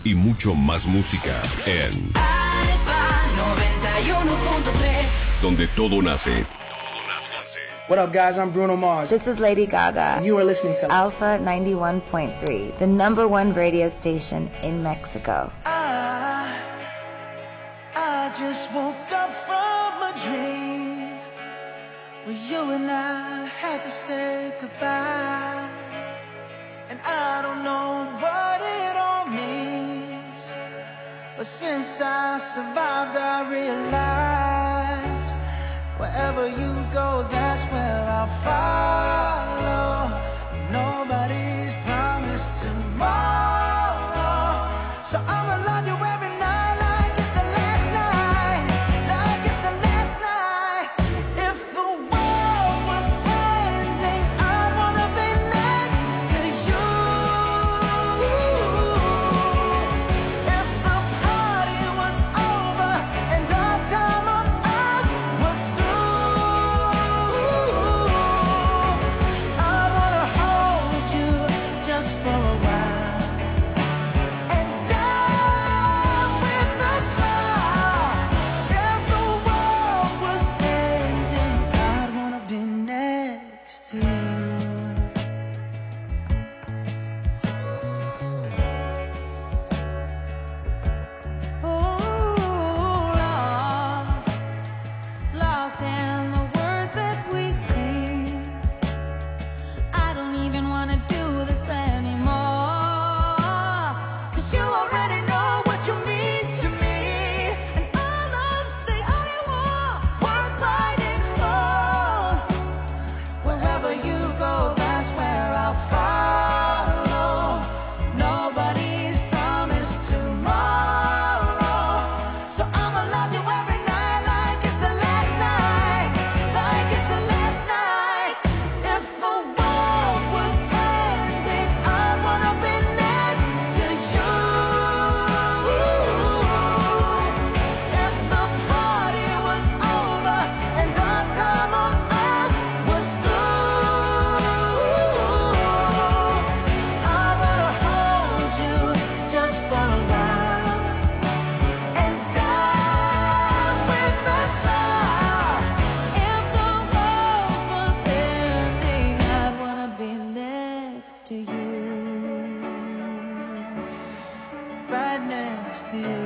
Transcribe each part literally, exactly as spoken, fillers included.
y mucho más música en Alfa noventa y uno punto tres, donde todo nace. What up, guys? I'm Bruno Mars. This is Lady Gaga. You are listening to Alpha ninety-one point three, the number one radio station in Mexico. I, I just woke up from a dream where you and I had to say goodbye. And I don't know what it all means, but since I survived, I realized wherever you go, that's where I'll follow. Nobody's promised tomorrow, so I'ma love you every night like it's the last night, like it's the last night. If the world was ending, I'd wanna be next to you. If the party was over and our time on earth was through, I'd wanna hold you just for a while and die with a smile. If the world was ending, I'd wanna be next to you. Oh, lost, lost in the words that we sing. I don't even wanna do this anymore, 'cause you already know what you mean to me, and our love's the only war worth fighting for. Wherever you go, that's where I'll follow. Nobody's promised tomorrow, so I'ma love you every night like it's the last night, like it's the last night. If the world was ending, I'd wanna be next to you. If the party was over and our time on earth was through, I'd wanna hold you just for a while and die with a smile. If the world was ending, I'd wanna be next to you, right next to you,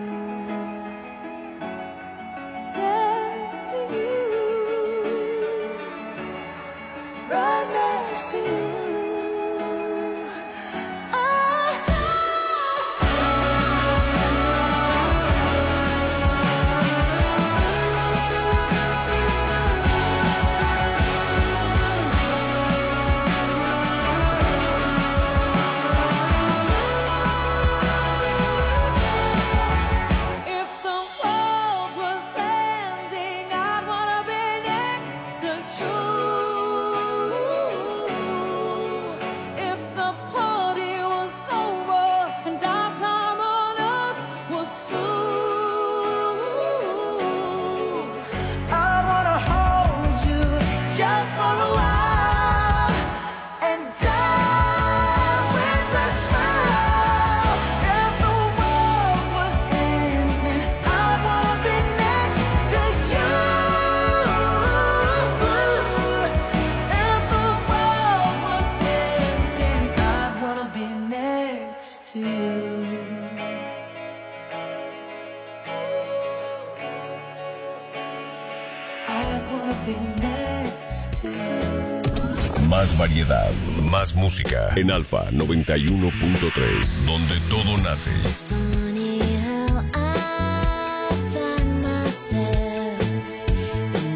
next to you, right next to you. If the world was ending, I'd wanna be next to you. If the party was over and our time on earth was through, I'd wanna hold you just for a while and die with a smile. If the world was ending, I'd wanna be next to you. If the world was ending, I'd wanna be next to you. I'd wanna be next to you. Más variedad, más música en Alfa noventa y uno punto tres, donde todo nace. Esta